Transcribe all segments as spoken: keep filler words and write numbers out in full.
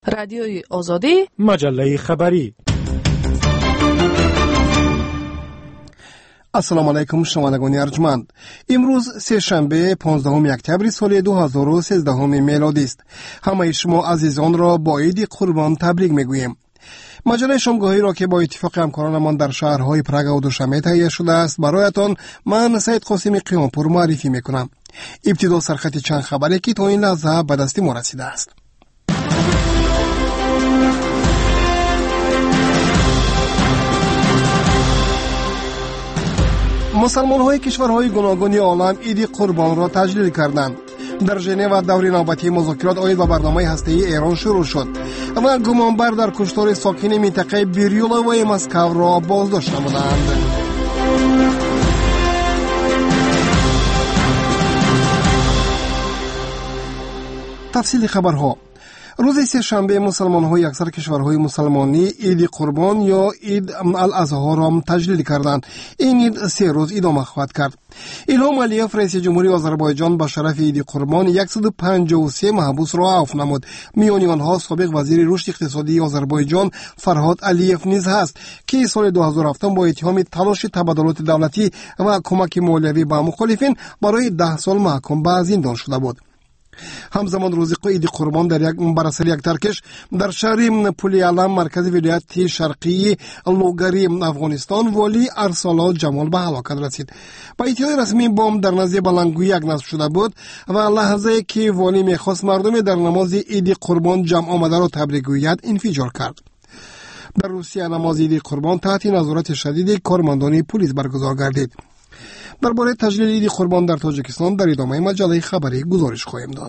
رادیوی آزادی، مجله خبری. السلام علیکم شنوندگان ارجمند. امروز سه شنبه پانزدهم اکتبر سال دو هزار و سیزده میلادی است. همه شما عزیزان را با عید قربان تبریک میگوییم. مجله شامگاهی را که با اتفاق همکارانمان در شهرهای پراگ و دوشنبه تهیه شده است برایتان من سید قاسم قیامپور معرفی میکنم. ابتدا سرخط چند خبری که تا این لحظه به دست ما رسیده است. مسلمان های کشورهای گوناگون عالم عید قربان را تجلیل کردند. در ژنو دوره نوبتی مذاکرات عاید به برنامه هسته‌ای ایران شروع شد و گمانبر در کشتار ساکن منطقه بیریولا و مسکو را بازداشت نمودند. تفصیل خبرها. روز سه شنبه مسلمان های اکثر کشورهای مسلمانی عید قربان یا عید الاضحی را تجلیل کردند. این عید سه روز ادامه خواهد کرد. الهام علیف رئیس جمهوری آذربایجان به شرف عید قربان صد و پنجاه و سه محبوس را عفو نمود. میان آنها سابق وزیر رشد اقتصادی آذربایجان فرهاد علیف نیز هست که سال دو هزار و هفت با اتهام تلاش تبادلات دولتی و کمک مالیوی به مخالفین برای ده سال محکوم به زندان شده بود. همزمان روز عید قربان در یک بر اثر یک ترکش در شهر پولیالام مرکز ولایت شرقی لوگاری افغانستان والی ارسالا جمال به هلاکت رسید. با اطلاع رسمی بمب در نزدیک بلنگوی یک نصب شده بود و لحظه که والی میخواست مردم در نماز عید قربان جمع آمده را تبریک گوید انفجار کرد. در روسیه نماز عید قربان تحت نظارت شدید کارمندان پلیس برگزار گردید. درباره تجلیل عید قربان در تاجیکستان در ادامه مجله خبری گزارش خواهیم داد.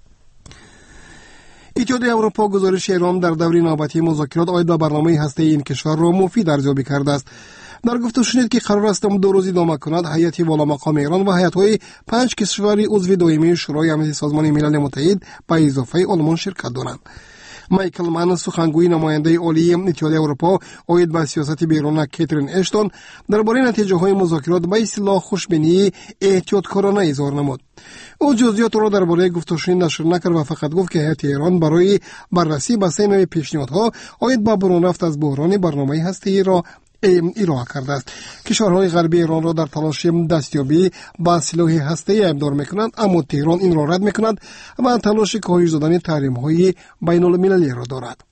اتحادیه اروپا گزارش ایران در دوره نوبتی مذاکرات عاید به برنامه هسته‌ای این کشور را مفید ارزیابی کرده است. در گفته شنید که قرار است دو روز ادامه کند. هیئت والا مقام ایران و هیئت‌های پنج کشور عضو دائمی شورای امنیت سازمان ملل متحد به اضافه آلمان شرکت دارند. مایکل مان سخنگوی نماینده عالی اتحادیه اروپا عاید به سیاست بیرون کاترین اشتون درباره نتیجه های مذاکرات به اصطلاح خوشبینی احتیاطکارانه اظهار نمود. او جزئیات را درباره گفتگوشنید نشر نکرد و فقط گفت که هیئت ایران برای بررسی به سه نوع پیشنهادها عاید به برون رفت از بحران برنامه هسته‌ای را ارائه کرده است. کشورهای غربی ایران را در تلاش دستیابی به سلاح هسته‌ای ابدار می‌کنند، اما تهران این را رد می‌کند و تلاش کاهش دادن تحریم‌های بین‌المللی را دارد.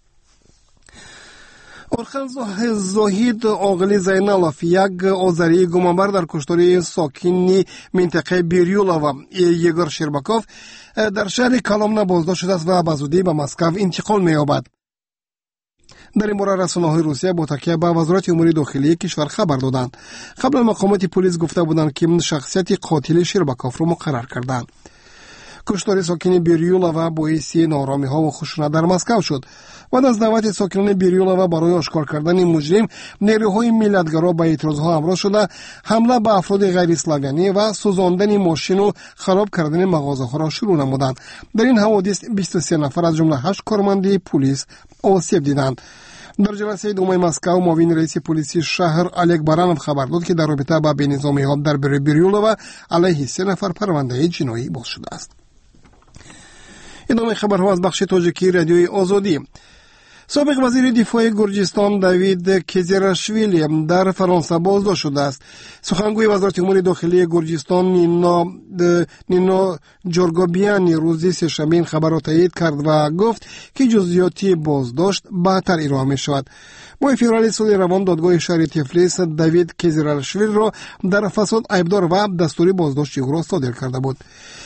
ارخان زاهید عاقل زینالوف یک آذری گمانبر در کشتار ساکن منطقه بیریولا و یگور شرباکوف در شهر کالامنا بازداشت شده است و به زودی به مسکو انتقال می‌یابد. در این باره رسانه‌های روسیه با تکیه به وزارت امور داخلی کشور خبر دادند. قبلا مقامات پلیس گفته بودند که شخصیت قاتل شرباکوف را مقرر کردند. کشتار ساکن بیریولا و باعث نارامی‌ها و خشونت در مسکو شد. بعد از دعوت ساکنان بیریولا و برای آشکار کردن مجرم، نیروهای ملتگرا به اعتراضها همراه شده حمله به افراد غیر اسلامی و سوزاندن ماشین و خراب کردن مغازه‌ها را شروع نمودند. در این حوادث بیست و سه نفر از جمله هشت کارمند پلیس آسیب دیدند. در جلسه دوم مسکو معاون رئیس پلیس شهر الک بارانوف خبر داد که در رابطه با بینظامی‌ها در بیریولا و علیه سه نفر پرونده جنایی باز شده است. ادامه خبرها از بخش تاجیکی رادیوی آزادی. سابق وزیر دفاع گرجستان داوید کیزراشویلی در فرانسه بازداشت شده است. سخنگوی وزارت امور داخلی گرجستان نینا نینا جورگوبیانی روز سه‌شنبه این خبر را تایید کرد و گفت که جزئیات بازداشت بعدتر ارائه می شود. ماه فوریه سال روان دادگاه شهر تفلیس داوید کیزراشویلی را در فساد عیبدار و دستوری بازداشت او را صادر کرده بود.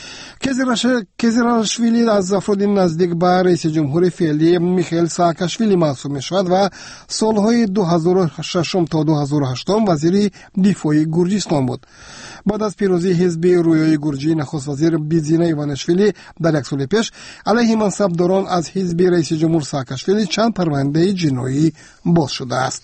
کیزراشویلی از افراد نزدیک به رئیس جمهور فعلی میخائیل ساکاشویلی محسوب می شود و سالهای دو هزار و شش تا دو هزار و هشت وزیر دفاع گرجستان بود. بعد از پیروزی حزب رویای گرجی نخست وزیر بیزینا ایوانشویلی در یک سال پیش علیه منصبداران از حزب رئیس جمهور ساکاشویلی چند پرونده جنایی باز شده است.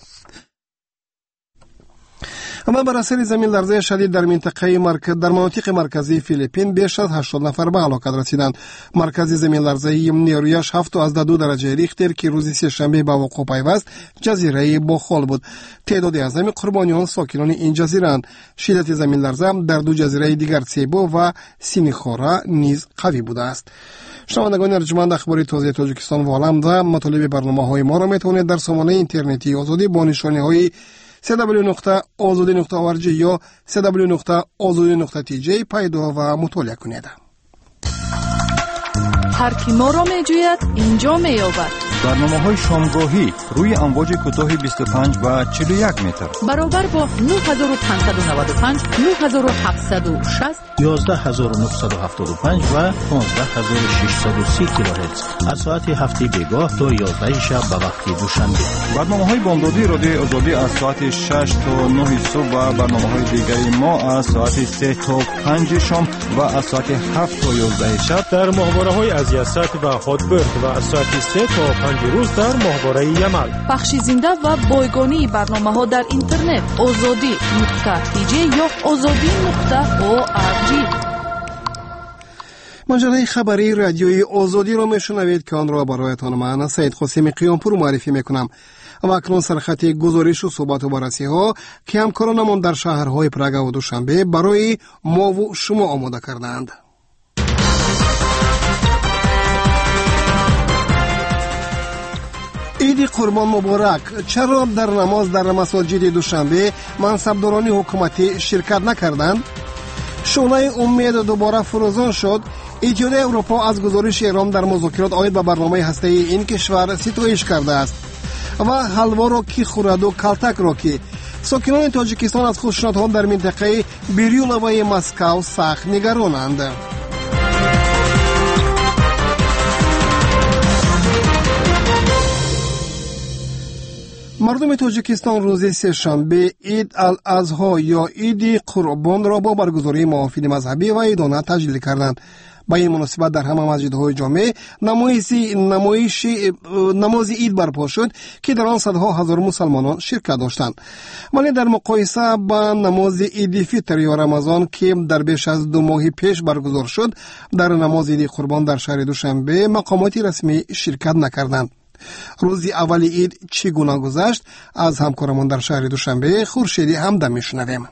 اما بر اثر زمین لرزه شدید در منطقه مرکز در مناطق مرکزی فیلیپین بیش از هشتاد نفر به هلاکت رسیدند. مرکز زمین لرزه نیرویش هفت و دو درجه ریختر که روز سه‌شنبه به وقوع پیوست جزیره باخال بود. تعداد اعظم قربانیان ساکنان این جزیره اند. شدت زمین لرزه در دو جزیره دیگر سیبو و سینیخورا نیز قوی بوده است. شنوندگان ارجمند، اخباری تازه تاجیکستان و عالم و مطالب برنامه‌های ما را میتونید در سامانه اینترنتی آزادی با نشانه‌های دبلیو دبلیو دبلیو نقطه آزادی نقطه او ار جی یا دبلیو دبلیو دبلیو نقطه آزادی نقطه تی جی پیدا و مطالعه کنید. هر کی ما را می‌جوید اینجا می‌یابد. برنامه‌های شامگاهی روی امواج کوتاه بیست و پنج و چهل و یک متر برابر با نه هزار و پانصد و نود و پنج، نه هزار و هفتصد و شصت، یازده هزار و نهصد و هفتاد و پنج و پانزده هزار و ششصد و سی کیلوهرتز از ساعت هفت بیگاه تا یازده شب به وقت دوشنبه. برنامه‌های بامدادی رادیو آزادی از ساعت شش تا نه صبح و برنامه‌های دیگری ما از ساعت سه تا پنج شام و از ساعت هفت تا یازده شب در ماهواره‌های از یاست و هاتبرد و از ساعت سه تا پنج روز در ماهواره یمل. بخش زنده و بایگانی برنامه‌ها در اینترنت آزادی نقطه تی جی یا آزادی نقطه او ار جی. مجله خبری رادیوی آزادی را میشنوید که آن را برایتان من سید قاسم قیامپور معرفی میکنم. و اکنون سرخط گزارش و صحبت و بررسی ها که همکارانمان در شهرهای پراگ و دوشنبه برای ما و شما آماده کردند. عید قربان مبارک. چرا در نماز در مساجد دوشنبه منصبداران حکومتی شرکت نکردند؟ شعله امید دوباره فروزان شد. اتحادیه اروپا از گزارش ایران در مذاکرات عاید به برنامه هسته‌ای این کشور ستایش کرده است. و حلوا را کی خورد و کلتک را کی. ساکنان تاجیکستان از خشونت‌ها در منطقه بیریولا و مسکو سخت نگرانند. مردم تاجیکستان روز سه‌شنبه عید الاضحی یا عید قربان را با برگزاری محافل مذهبی و عیدانه تجلیل کردند. با این مناسبت در همه مسجدهای جامع نمایشی نمایش نماز عید برپا شد که در آن صدها هزار مسلمانان شرکت داشتند. ولی در مقایسه با نماز عید فطر یا رمضان که در بیش از دو ماه پیش برگزار شد، در نماز عید قربان در شهر دوشنبه مقامات رسمی شرکت نکردند. روزی اول عید چگونه گذشت؟ از همکارمان در شهر دوشنبه خورشیدی همدم میشنویم.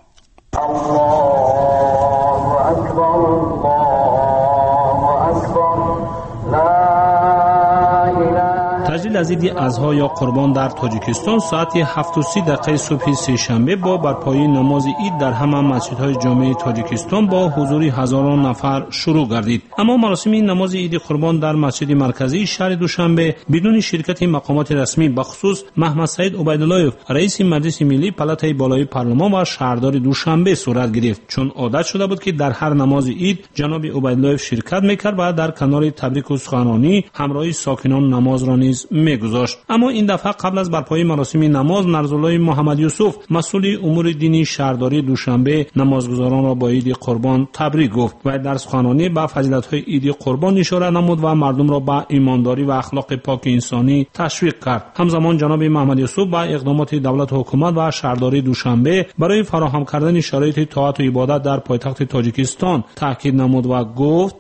تجلیل از عید اضحی یا قربان در تاجیکستان ساعت هفت و سی دقیقه صبح سه‌شنبه با برپایی نماز عید در همه مسجدهای جامع تاجیکستان با حضور هزاران نفر شروع گردید. اما مراسم نماز عید قربان در مسجد مرکزی شهر دوشنبه بدون شرکت مقامات رسمی بخصوص محمد سعید عبیداللهیف رئیس مجلس ملی پلاتای بالای پارلمان و شهردار دوشنبه صورت گرفت، چون عادت شده بود که در هر نماز عید جناب عبیداللهیف شرکت میکرد و در کنار تبریک و سخنرانی همراه ساکنان نماز را نیز میگذاشت. اما این دفعه قبل از برپایی مراسم نماز نرزالله محمد یوسف مسئول امور دینی شهرداری دوشنبه نمازگزاران را با عید قربان تبریک گفت و در سخنرانی به فضیلت‌های عید قربان اشاره نمود و مردم را به ایمانداری و اخلاق پاک انسانی تشویق کرد. همزمان جناب محمد یوسف با اقدامات دولت و حکومت و شهرداری دوشنبه برای فراهم کردن شرایط طاعت و عبادت در پایتخت تاجیکستان تاکید نمود و گفت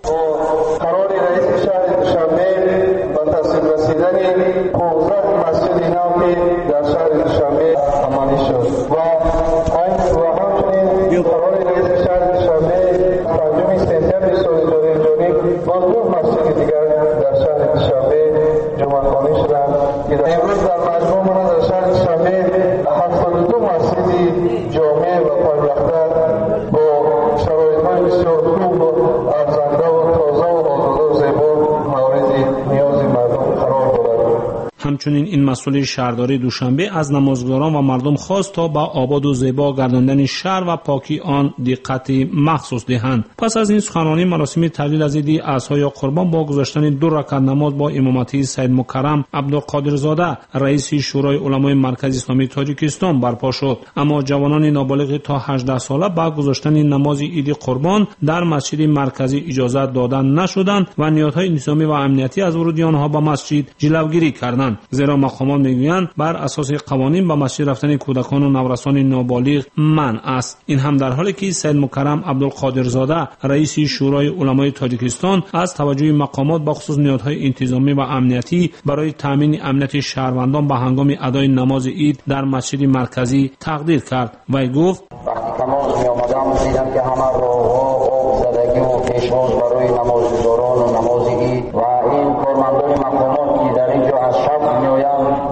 همچنین این مسئول شهرداری دوشنبه از نمازگزاران و مردم خواست تا با آباد و زیبا گرداندن شهر و پاکی آن دقت مخصوص دهند. پس از این سخنرانی مراسم تجلیل از عید اضحی یا قربان با گذاشتن دو رکعت نماز با امامتی سید مکرم عبدالقادرزاده رئیس شورای علمای مرکز اسلامی تاجیکستان برپا شد. اما جوانان نابالغ تا هجده ساله با گذاشتن نماز عید قربان در مسجد مرکزی اجازه دادن نشدند و نیازهای نظامی و امنیتی از ورود آنها به مسجد جلوگیری کردند، زیرا مقامات میگویند بر اساس قوانین به مسجد رفتن کودکان و نورسان نابالغ منع است. این هم در حالی که سید مکرم عبدالقادرزاده رئیس شورای علمای تاجیکستان از توجه مقامات به خصوص نیازهای انتظامی و امنیتی برای تامین امنیت شهروندان به هنگام ادای نماز عید در مسجد مرکزی تقدیر کرد و گفت وقتی نماز می آمدم دیدم که همه راه‌ها آب زدگی و پیشواز برای نمازگزاران و نماز عید و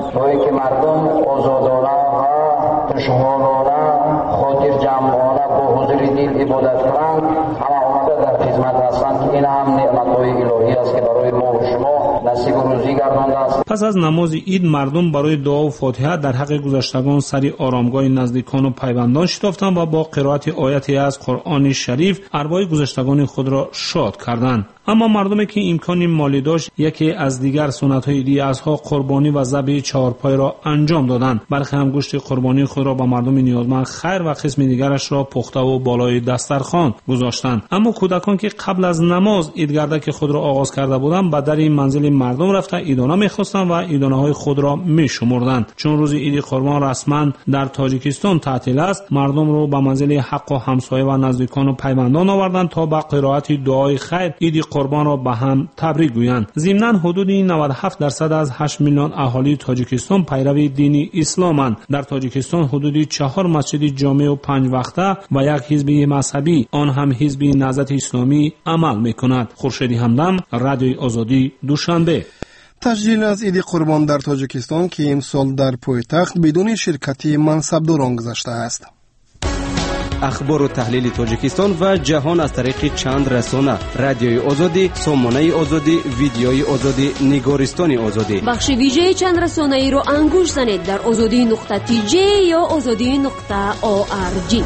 طوری که مردم آزادانه و خوشحالانه خاطر جمعانه با حضور دل عبادت کنند، همه آمده در خدمت هستند که این هم نعمت‌های الهی است که برای ما و شما نصیب و روزی گردانده است. پس از نماز عید مردم برای دعا و فاتحه در حق گذشتگان سری آرامگاه نزدیکان و پیوندان شتافتند و با قرائت آیاتی از قرآن شریف ارواح گذشتگان خود را شاد کردند. اما مردمی که امکان مالی داشت یکی از دیگر سنت‌های عیدی ازها قربانی و ذبح چهارپای را انجام دادند. برخی هم گوشت قربانی خود را به مردم نیازمند خیر و قسم دیگرش را پخته و بالای دسترخوان گذاشتند. اما کودکان که قبل از نماز عیدگردک خود را آغاز کرده بودند به در منزل مردم رفته عیدانه می‌خواستند و عیدانه‌های خود را می‌شمردند. چون روز عید قربان رسما در تاجیکستان تعطیل است، مردم را به منزل حق و همسایه و نزدیکان و پیوندان آوردند تا به قرائت دعای خیر عید قربان را به هم تبریک گویند. ضمناً حدود نود و هفت درصد از هشت میلیون اهالی تاجیکستان پیرو دین اسلامند. در تاجیکستان حدود چهار مسجد جامع و پنج وقته و یک حزب مذهبی، آن هم حزب نهضت اسلامی عمل می‌کند. خورشیدی همدم، رادیوی آزادی، دوشنبه. تسجیل از عید قربان در تاجیکستان که امسال در پایتخت بدون شرکت منصبداران گذشته است. اخبار و تحلیل تاجیکستان و جهان از طریق چند رسانه: رادیوی آزادی، سامانه آزادی، ویدیوی آزادی، نگارستان آزادی. بخش ویژه چند رسانه ای را انگوش زنید در آزادی نقطه تی جی یا آزادی نقطه او آر جی.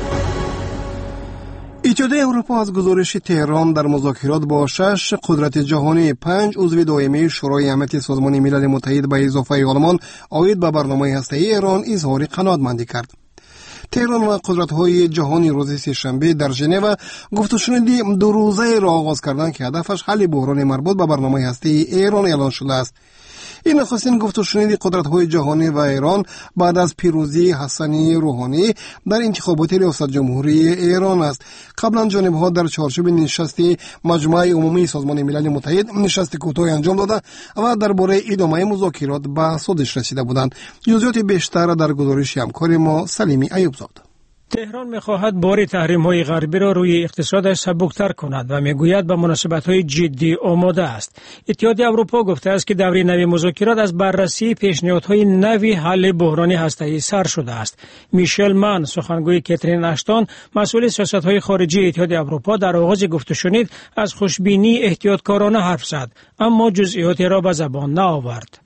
اتحادیه اروپا از گزارش تهران در مذاکرات با شش قدرت جهانی پنج عضو دائمی شورای امنیت سازمان ملل متحد به اضافه آلمان عاید به برنامه هسته‌ای ایران اظهار قناعتمندی کرد. تهران و قدرت‌های جهانی روز سه‌شنبه در ژنو گفت و شنود دو روزه را آغاز کردند که هدفش حل بحران مربوط به برنامه هسته‌ای ایران اعلان شده است. این نخستین گفت و شنود قدرت‌های جهانی و ایران بعد از پیروزی حسن روحانی در انتخابات ریاست جمهوری ایران است. قبلا جانب‌ها در چارچوب نشست مجمع عمومی سازمان ملل متحد نشست کوتاهی انجام داده و درباره ادامه مذاکرات به سودش رسیده بودند. جزئیات بیشتر در گزارش همکار ما سلیمی ایوبزاده. تهران می‌خواهد بار تحریم‌های غربی را روی اقتصادش سبکتر کند و می‌گوید به مناسبت‌های جدی آماده است. اتحادیه اروپا گفته است که دوره نوی مذاکرات از بررسی پیشنهادهای نوی حل بحران هسته‌ای سر شده است. میشل من، سخنگوی کاترین اشتون، مسئول سیاست‌های خارجی اتحادیه اروپا، در آغاز گفت و شنید از خوشبینی احتیاطکارانه حرف زد، اما جزئیاتی را به زبان نآورد.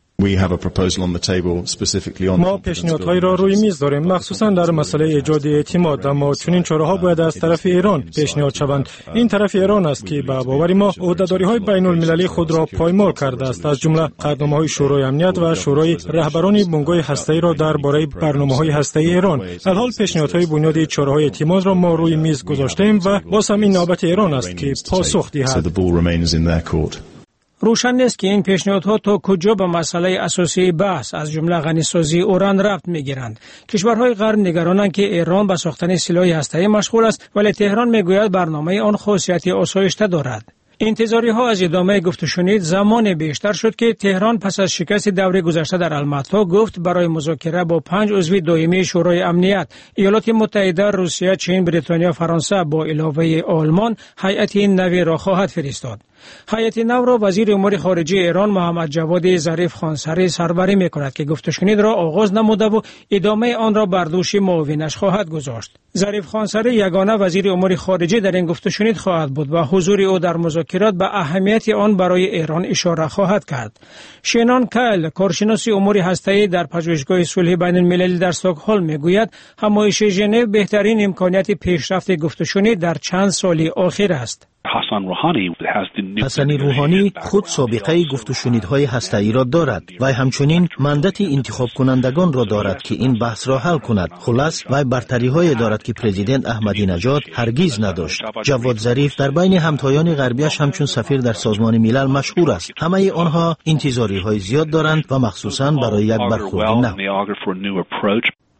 ما پیشنهادهایی را روی میز داریم، مخصوصا در مسئله ایجاد اعتماد، اما چنین چاره‌ها باید از طرف ایران پیشنهاد شوند. این طرف ایران است که به باور ما عهده‌داری‌های بین‌المللی خود را پایمال کرده است، از جمله قدنامه‌های شورای امنیت و شورای رهبران بنگاه هسته‌ای را درباره برنامه‌های هسته‌ای ایران. الحال پیشنهادهای بنیادی چاره‌های اعتماد را ما روی میز گذاشتیم و باز هم این نوبت ایران است که پاسخ دهد. روشن نیست که این پیشنهادها تا کجا به مسئله اساسی بحث از جمله غنیسازی اوران ربط می‌گیرند. کشورهای غرب نگرانند که ایران به ساختن سلاح هسته‌ای مشغول است، ولی تهران میگوید برنامه آن خاصیت آسایشته دارد. انتظاری ها از ادامه گفت و شنید زمان بیشتر شد که تهران پس از شکست دوره گذشته در الماتا گفت برای مذاکره با پنج عضو دائمی شورای امنیت ایالات متحده، روسیه، چین، بریتانیا، فرانسه با علاوه آلمان هیئت نوی را خواهد فرستاد. هیئت نو را وزیر امور خارجه ایران محمد جواد ظریف خانسری سربری می‌کند که گفت و شنید را آغاز نموده و ادامه آن را بر دوش معاونش خواهد گذاشت. ظریف خانسری یگانه وزیر امور خارجه در این گفت و شنید خواهد بود و حضور او در مذاکرات به اهمیت آن برای ایران اشاره خواهد کرد. شینان کایل، کارشناس امور هسته‌ای در پژوهشگاه صلح بین‌المللی در استکهلم میگوید همایش ژنو بهترین امکانیت پیشرفت گفت و شنید در چند سال اخیر است. حسن روحانی خود سابقه گفت و شنیدهای هسته‌ای را دارد و همچنین مندت انتخاب کنندگان را دارد که این بحث را حل کند. خلاص وی برتری‌های دارد که پرزیدنت احمدی نژاد هرگز نداشت. جواد ظریف در بین همتایان غربیش همچون سفیر در سازمان ملل مشهور است. همه آنها انتظاری‌های زیاد دارند و مخصوصاً برای یک برخورد نو.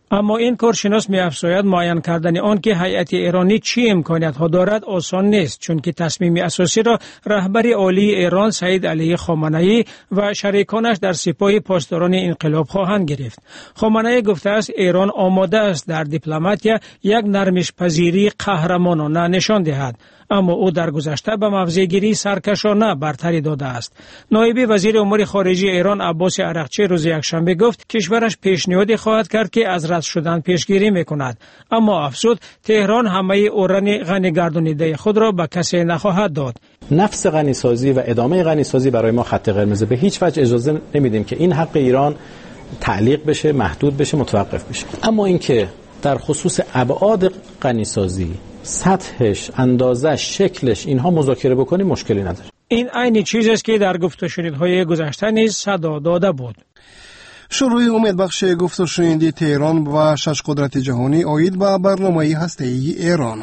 اما این کارشناس می‌افزاید معین کردن آن که هیئت ایرانی چی امکانیت‌ها دارد آسان نیست، چون که تصمیم اساسی را رهبر عالی ایران سید علی خامنه‌ای و شریکانش در سپاه پاسداران انقلاب خواهند گرفت. خامنه‌ای گفته است ایران آماده است در دیپلماتیا یک نرمش پذیری قهرمانانه نشان دهد، اما او در گذشته به موضع‌گیری سرکشانه برتری داده است. نایب وزیر امور خارجه ایران عباس عرقچی روز یکشنبه گفت کشورش پیشنهادی خواهد کرد که از رد شدن پیشگیری می‌کند، اما افزود تهران همه اوران غنی گردانیده خود را به کسی نخواهد داد. نفس غنیسازی و ادامه غنیسازی برای ما خط قرمز، به هیچ وجه اجازه نمیدیم که این حق ایران تعلیق بشه، محدود بشه، متوقف بشه. اما اینکه در خصوص ابعاد غنیسازی، سطحش، اندازش، شکلش اینها مذاکره بکنیم مشکلی نداره. این عین چیزی است که در گفت و شنیدهای گذشته نیز صدا داده بود. شروع امیدبخش گفت و شنیدی تهران و شش قدرت جهانی عاید به برنامه هسته‌ای ایران.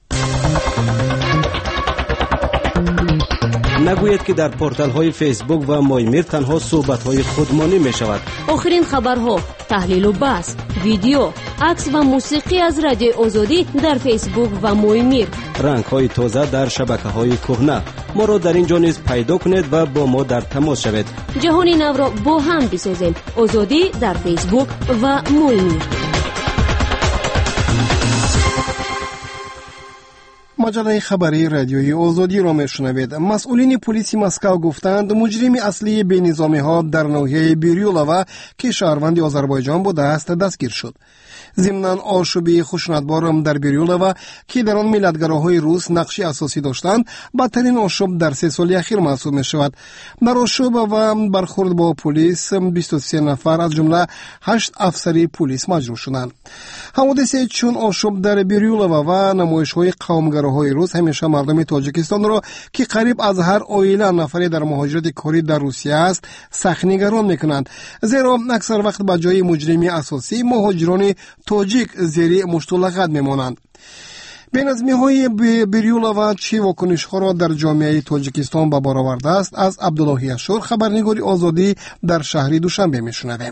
نگوید که در پورتال های فیسبوک و مایمیر تنها صحبت های خودمانی می شود. آخرین خبرها، تحلیل و بحث، ویدیو، عکس و موسیقی از رادیو آزادی در فیسبوک و مایمیر. رنگ های تازه در شبکه های کهنه. ما را در اینجا نیز پیدا کنید و با ما در تماس شوید. جهانی نو را با هم بسازیم. آزادی در فیسبوک و مایمیر. مجله خبری رادیوی آزادی را میشنوید. مسئولین پلیس مسکو گفتند مجرم اصلی بینظامی ها در ناحیه بیریولووا که شهروند آذربایجان بوده است دستگیر شد. ضمناً آشوبی خشونتبار در بیریولووا که در آن ملیتگراهای روس نقشی اساسی داشتند بدترین آشوب در سه سال اخیر محسوب می شود. در آشوب و برخورد با پلیس بیست و سه نفر از جمله هشت افسری پلیس مجروح شدند. حوادث چون آشوب در بیریولووا و نمایش‌های قومگراهای روس همیشه مردم تاجیکستان را که قریب از هر عائله نفری در مهاجرت کاری در روسیه است سخت نگران می‌کنند، زیرا اکثر وقت به جای مجرمی اساسی مهاجران تاجیک زیر مشتلقت میمانند. بینظمی‌های بیریولووا چه واکنش‌ها را در جامعه تاجیکستان به بار آورده است از عبدالله اشور، خبرنگار آزادی در شهر دوشنبه میشنویم.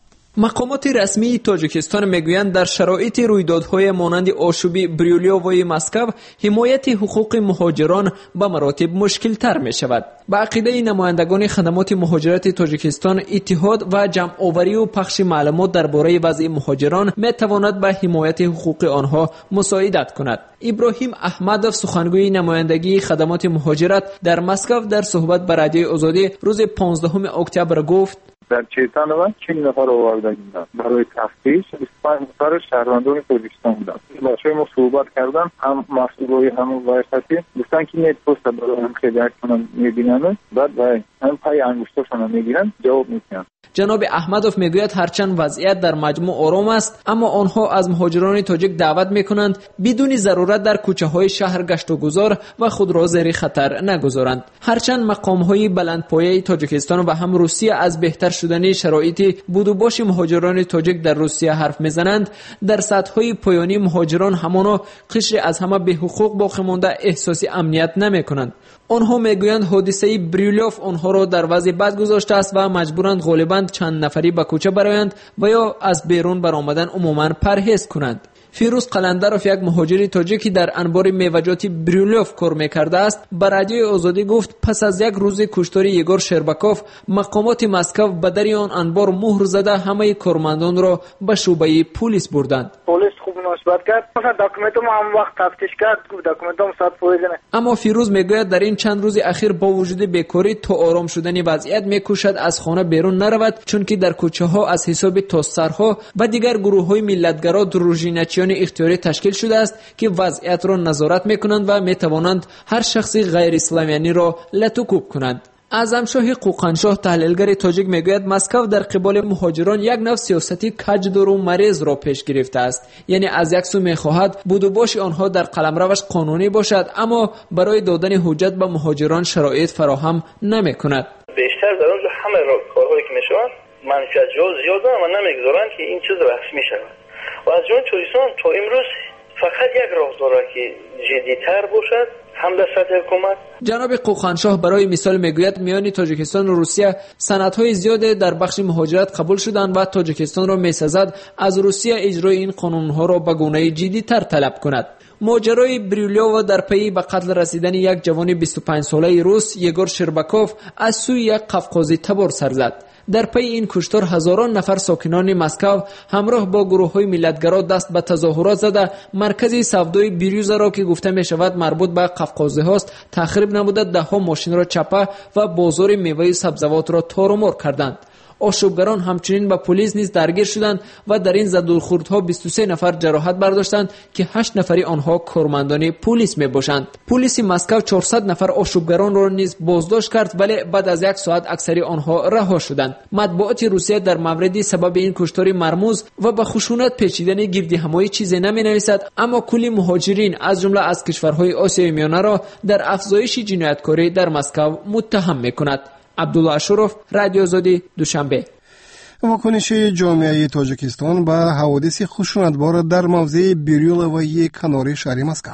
مقامات رسمی تاجیکستان میگویند در شرایط رویدادهای مانند آشوبی بریولیووای مسکو حمایت حقوق مهاجران به مراتب مشکل تر می شود. به عقیده نمایندگان خدمات مهاجرت تاجیکستان، اتحاد و جمع آوری و پخش معلومات درباره وضع مهاجران می تواند به حمایت حقوق آنها مساعدت کند. ابراهیم احمدوف، سخنگوی نمایندگی خدمات مهاجرت در مسکو، در صحبت با رادیوی آزادی روز پانزدهم اکتبر گفت در چیتانوان چین نفر آورده بودند برای تفتیش. بیست و پنج نفر شهروندان تاجیکستان بودند. بچه ما صحبت کردن، هم مسئولای همون وایساتی گفتن که نیت پست برای هم خیلی کنن میبینن، بعد هم پای انگشتاشون میگیرن جواب میدن. جناب احمدوف میگوید هرچند وضعیت در مجموع آرام است، اما آنها از مهاجران تاجیک دعوت میکنند بدون ضرورت در کوچه های شهر گشت و گذار و خود را زیر خطر نگذارند. هرچند مقام های بلندپایه تاجیکستان و هم روسیه از بهتر شدن شرایط بود و باش مهاجران تاجیک در روسیه حرف میزنند، در سطح های پایانی مهاجران همانا قشر از همه به حقوق باقی مانده احساسی امنیت نمیکنند. آنها میگویند حادثه بریولوف آنها را در وضع بد گذاشته است و مجبورند غالباً چند نفری به کوچه برآیند و یا از بیرون برآمدن عموماً پرهیز کنند. فیروز قلندروف، یک مهاجر تاجیکی در انبار میوه‌جات بریولوف کار میکرده است، به رادیوی آزادی گفت پس از یک روز کشتار یگور شرباکوف مقامات مسکو به در آن انبار مهر زده همه کارمندان را به شعبه پلیس بردند. پلیس خوب مناسبت کرد، مثلا داکومنتم هم وقت تفتیش کرد، داکومنتم صد فایده نه. اما فیروز میگوید در این چند روز اخیر با وجود بیکاری تا آرام شدن وضعیت میکوشد از خانه بیرون نرود، چون که در کوچه ها از حساب توسرها و دیگر گروه های ملتگرا دروژینچیان اختیاری تشکیل شده است که وضعیت را نظارت میکنند و میتوانند هر شخصی غیر اسلامی را لطوکوب کنند. اعظمشاه قوقنشاه، تحلیلگر تاجیک، میگوید مسکو در قبال مهاجران یک نوع سیاستی کجدار و مریض را پیش گرفته است. یعنی از یک سو میخواهد بود و باش آنها در قلمروش قانونی باشد، اما برای دادن حجت به مهاجران شرایط فراهم نمیکند. بیشتر در اونجا همه کارهایی که میشوند منفعت جا زیاد دارن و نمیگذارند که این چیز رسمی شود. و از جان توریستان تا امروز فقط یک راه داره که جدی‌تر باشد هم در سطح حکومت. جناب قوخانشاه برای مثال میگوید میان تاجیکستان و روسیه سندهای زیاد در بخش مهاجرت قبول شدند و تاجیکستان را میسازد از روسیه اجرای این قانونها را به گونه جدی‌تر طلب کند. ماجرای بریلیووا در پی به قتل رسیدن یک جوان بیست و پنج ساله روس یگور شرباکوف از سوی یک قفقازی تبار سر زد. در پی این کشتار هزاران نفر ساکنان مسکو همراه با گروه‌های ملیتگرا دست به تظاهرات زده مرکز سودای بیریوزا را که گفته می شود مربوط به قفقازی هاست تخریب نموده، ده ها ماشین را چپه و بازار میوه سبزیجات را تارمار کردند. آشوبگران همچنین با پلیس نیز درگیر شدند و در این زدوخوردها بیست و سه نفر جراحت برداشتند که هشت نفری آنها کارمندان پلیس می باشند. پلیس مسکو چهارصد نفر آشوبگران را نیز بازداشت کرد ولی بعد از یک ساعت اکثری آنها رها شدند. مطبوعات روسیه در مورد سبب این کشتار مرموز و به خشونت پیچیدن گردهمایی چیزی نمی نویسد، اما کلی مهاجرین از جمله از کشورهای آسیای میانه را در افزایش جنایتکاری در مسکو متهم می کند. عبدالله اشرف، رادیو آزادی، دوشنبه. واکنش جامعه تاجیکستان به حوادث خشونتبار در موضع بریلووایی کنار شهر مسکو.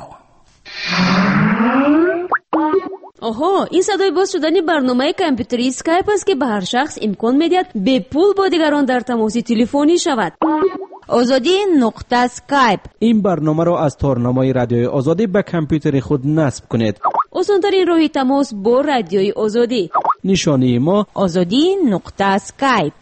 آها، این صدای باز شدن برنامه کامپیوتری اسکایپ است که به هر شخص امکان میدهد به پول با دیگران در تماس تلفنی شود. آزادی نقطه اسکایپ. این برنامه را از تارنمای رادیوی آزادی به کامپیوتر خود نصب کنید. آسان‌ترین راه تماس با رادیوی آزادی. نشانی ما آزادی نقطه اسکایپ.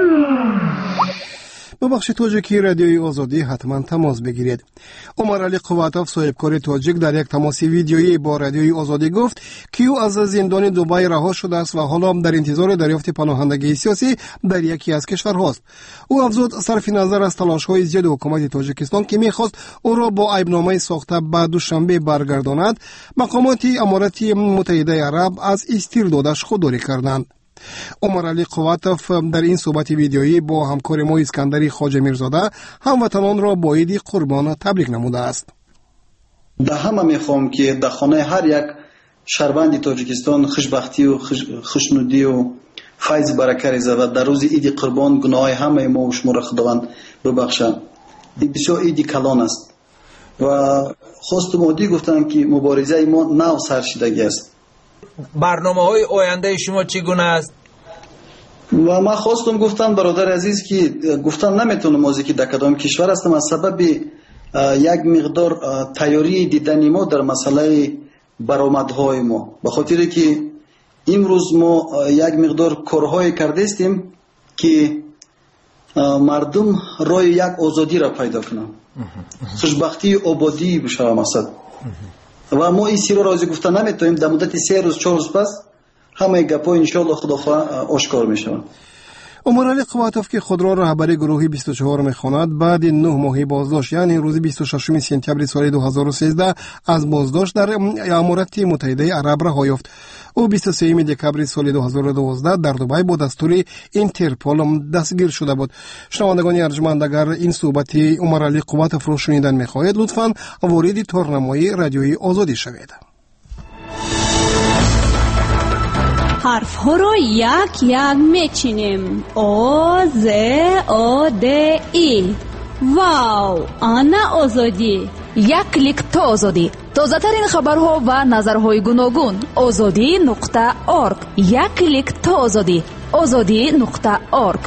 با بخش تاجیکی رادیوی آزادی حتما تماس بگیرید. عمر علی قواتوف صاحبکار تاجیک در یک تماس ویدیویی با رادیوی آزادی گفت که او از زندان دبی رها شده است و حالا در انتظار دریافت پناهندگی سیاسی در یکی از کشورهاست. او افزود صرف نظر از تلاش‌های زیاد حکومت تاجیکستان که می‌خواست او را با عیبنامه ساخته به دوشنبه برگرداند، مقامات امارات متحده عرب از استردادش خودداری کردند. عمر علی قواتوف در این صحبت ویدیویی با همکار ما اسکندری خواجه میرزاده هموطنان را با عید قربان تبریک نموده است. در همه میخوام که در خانه هر یک شهروند تاجیکستان خوشبختی و خوشنودی و فیض برکت ریزد و در روز عید قربان گناههای همه ما و شما را خداوند ببخشد. بسیار عید کلان است و خواست مادی گفتن که مبارزه ما نو سرشیدگی است. برنامه های آینده شما چگونه است؟ و من خواستم گفتم برادر عزیز که گفتم نمیتونم از که در کدام کشور هستم از سبب یک مقدار تیاری دیدن ما در مسئله برآمدهای ما، به خاطر که امروز ما یک مقدار کارهای کرده استیم که مردم رای یک آزادی را پیدا کنند، خوشبختی آبادی بشه مقصد. و ما این سیرا راضی گفتن نمیتونیم. در مدت سه روز چهار روز پس همه گپا انشالله خداخواه آشکار میشوند. عمر علی قواتوف که خود را رهبر گروه بیست و چهار میخواند بعد نه ماه بازداشت یعنی روز بیست و ششم سپتامبر سال دو هزار و سیزده از بازداشت در امارات متحده عرب رها یافت. او بیست و سوم دکامبر سال دو هزار و دوازده در دبی با دستور اینترپول دستگیر شده بود. شنوندگان ارجمند اگر این صحبت عمر علی قواتوف را شنیدن میخواهید لطفاً وارد تارنمای رادیوی آزادی شوید. حرف ها رو یک یک میچینیم. آ ز آ د ای. واو، آنا آزادی. یک کلیک تا آزادی. تازه ترین خبرها و نظرهای گوناگون. آزادی نقطه اورگ. یک کلیک تا آزادی. آزادی نقطه اورگ.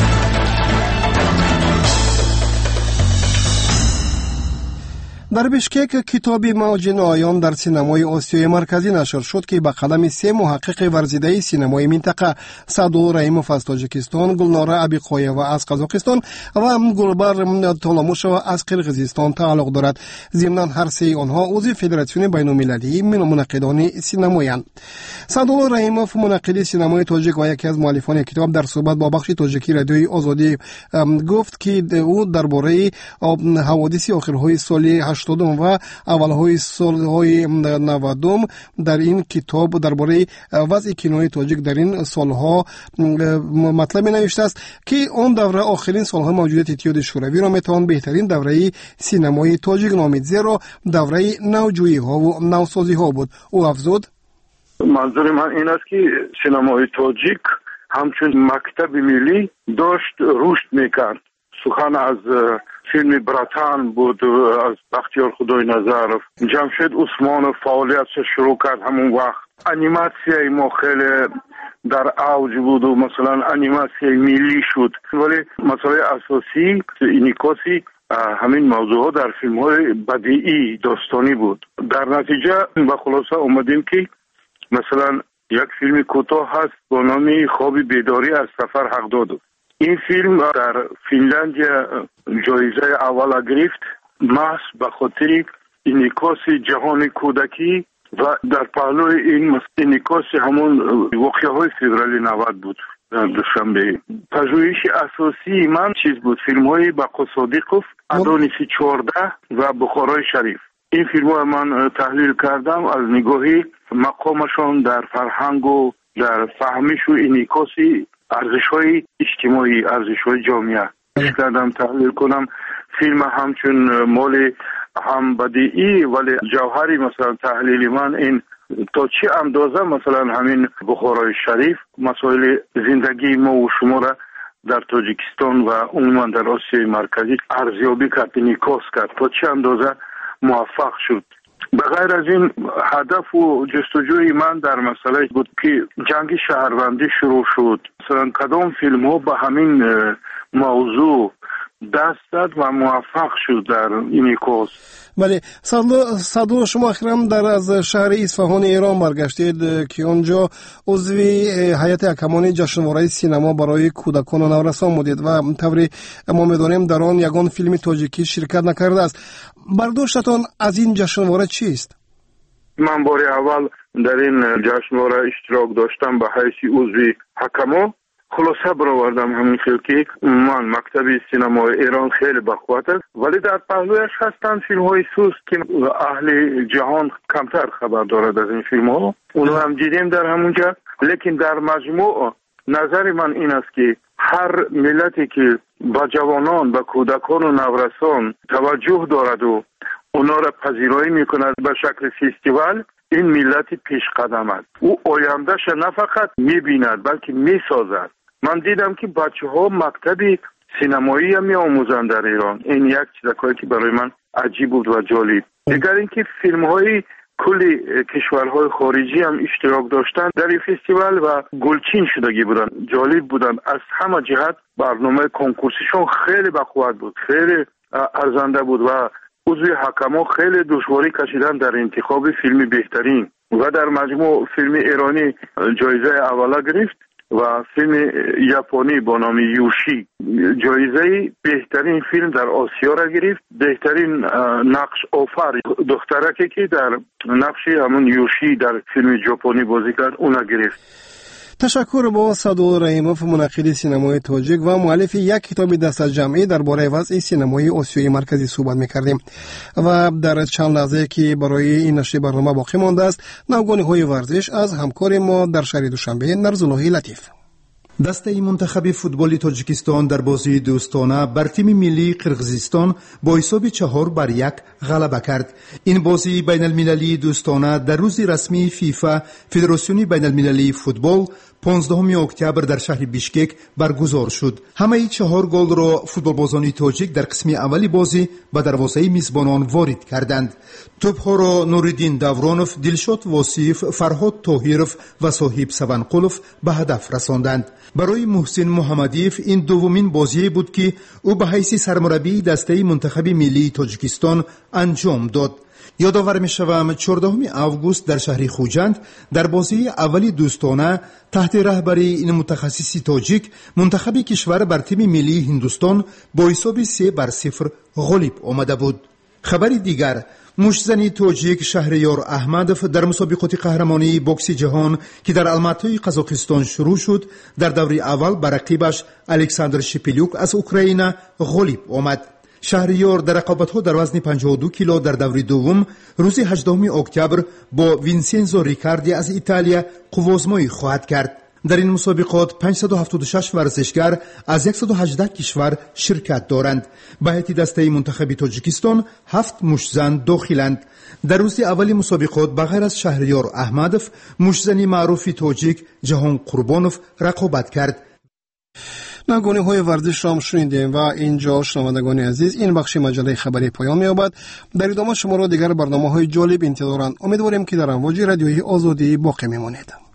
در بشکک کتاب موج نایان در سینمای آسیای مرکزی نشر شد که به قلم سه محقق ورزیده سینمای منطقه سعدالله رحیموف از تاجیکستان، گلناره ابیقویه و از قزاقستان و گلبر تولاموشو از قرقیزستان تعلق دارد. ضمناً هر سه آنها عضو فدراسیون بین‌المللی منقدان سینمایند. سعدالله رحیموف منقد سینمای تاجیک و یکی از مؤلفان کتاب در صحبت با بخش تاجیکی رادیوی آزادی گفت که او درباره حوادث آخرهای سال هشتادم و اولهای سالهای نودم در این کتاب درباره وضع کینوی تاجیک در این سالها مطلب نوشته است که آن دوره آخرین سالهای موجودیت اتحاد شوروی را میتوان بهترین دوره سینمای تاجیک نامید، زیرا دوره نوجویی ها و نوسازی ها بود. او افزود: منظور من این است که سینمای تاجیک همچون مکتب ملی داشت رشد میکرد. سخن از فیلم براتان بود از بختیار خدای نظرов. جمشید عثمانov فعالیتش شروع کرد همون وقت. انیماسیای ما خیلی در اوج بود و مثلا انیماسیای ملی شد. ولی مسئله اساسی اینیکوسی همین موضوع در فیلم های بدیعی داستانی بود. در نتیجه به خلاصه اومدیم که مثلا یک فیلم کوتاه هست با نام خواب بیداری از سفر حق داد. این فیلم در فنلاندیا جایزه اول گرفت محض به خاطر انعکاس جهان کودکی و در پهلوی این انعکاس همون واقعه های فوریه نود بود. دوشنبه پژوهش اساسی من چیز بود فیلم های بقا صادقوف، ادونیس چهارده و بخارای شریف. این فیلم ها من تحلیل کردم از نگاهی مقامشان در فرهنگ و در فهمش و انعکاس ارزش های اجتماعی، ارزش های جامعه کردم تحلیل کنم. فیلم همچون مال هم بدیعی ولی جوهری مثلا تحلیلی من این تا چه اندازه مثلا همین بخارای شریف مسائل زندگی ما و شما را در تاجیکستان و عموما در آسیای مرکزی ارزیابی کرد، انعکاس کرد، تا چه اندازه موفق شد. بغیر از این هدف و جستجوی من در مسئله بود که جنگ شهروندی شروع شد. مثلا کدام فیلم ها به همین موضوع دست داد و موفق شد در این کاس. بله، صدو شما اخیراً در از شهر اصفهان ایران برگشتید که اونجا عضوی هیئت حکمانی جشنواره سینما برای کودکان و نورسان بودید و طوری ما می‌دانیم در آن یگان فیلم تاجیکی شرکت نکرده است. برداشتتان از این جشنواره چیست؟ من بار اول در این جشنواره اشتراک داشتم به حیث عضوی حکما. خلاصه برآوردم همین خیلی که من مکتب سینما ایران خیلی بقوت است ولی در پهلویش هستند فیلم های سوست که اهل جهان کمتر خبر دارد از این فیلم ها. اونو هم دیدیم در همونجا. لیکن در مجموع نظر من این است که هر ملتی که با جوانان، با کودکان و نورسان توجه دارد و اونا را پذیرایی میکند به شکل فستیوال، این ملت پیش قدم است. او آیندهش نه فقط میبیند بلکه میسازد. من دیدم که بچه ها مکتب سینمایی هم می آموزند در ایران. این یک چیزی که برای من عجیب بود و جالب. دیگر اینکه فیلم های کلی کشورهای خارجی هم اشتراک داشتن در این فستیوال و گلچین شدگی بودن، جالب بودن. از همه جهت برنامه کنکورسیشون خیلی بقوت بود، خیلی ارزنده بود و عضو حکما خیلی دشواری کشیدن در انتخاب فیلم بهترین و در مجموع فیلم ایرانی جایزه اوله گرفت و فیلم ژاپنی با نام یوشی جایزه بهترین فیلم در آسیا را گرفت. بهترین نقش آفر دخترکی که در نقش همون یوشی در فیلم ژاپنی بازی کرد اونا گرفت. تشکر با صدو رحیموف، منقد سینمای تاجیک و مؤلف یک کتاب دست‌جمعی درباره وضع سینمای آسیای مرکزی صحبت می‌کردیم و در چند لحظه که برای این نشر برنامه باقی مانده است نوگانی‌های ورزش از همکار ما در شهر دوشنبه نرزالله لطیف. دسته منتخب فوتبال تاجیکستان در بازی دوستانه بر تیم ملی قرقیزستان با حساب چهار بر یک غلبه کرد. این بازی بین المللی دوستانه در روز رسمی فیفا فدراسیون بین المللی فوتبال پانزدهم اکتبر در شهر بیشکک برگزار شد. همه چهار گل را فوتبالبازان تاجیک در قسم اولی بازی به دروازه میزبانان وارد کردند. توپها را نوردین دورانوف، دلشاد واصیف، فرهاد طاهیروف و صاحب سبنقلوف به هدف رساندند. برای محسن محمدیف این دومین بازی بود که او به حیث سرمربی دسته منتخب ملی تاجیکستان انجام داد. یادآور می‌شوم چهاردهم آگوست در شهر خوجند در بازی اولی دوستانه تحت رهبری این متخصص تاجیک منتخب کشور بر تیم ملی هندوستان با حساب سه بر صفر غالب آمده بود. خبر دیگر، مشتزنی تاجیک شهریار احمدوف در مسابقات قهرمانی بوکس جهان که در الماتای قزاقستان شروع شد در دور اول بر رقیبش الکساندر شپلیوک از اوکراین غالب آمد. شهریار در رقابت‌ها در وزن پنجاه و دو کیلو در دور دوم روز هجدهم اکتبر با وینسنزو ریکاردی از ایتالیا قوازمایی خواهد کرد. در این مسابقات پانصد و هفتاد و شش ورزشگر از صد و هجده کشور شرکت دارند. به هیئت دسته منتخب تاجیکستان هفت مشتزن داخلند. در روز اولی مسابقات بغیر از شهریار احمدوف، مشتزنی معروف تاجیک جهان قربانوف رقابت کرد. نگونی های ورزش را هم شنیدیم و اینجا شنوندگان عزیز این بخش مجله خبری پایان می‌یابد. در ادامه شما را دیگر برنامه‌های جالب انتظارند. امیدواریم که در امواج رادیوی آزادی باقی میمانید.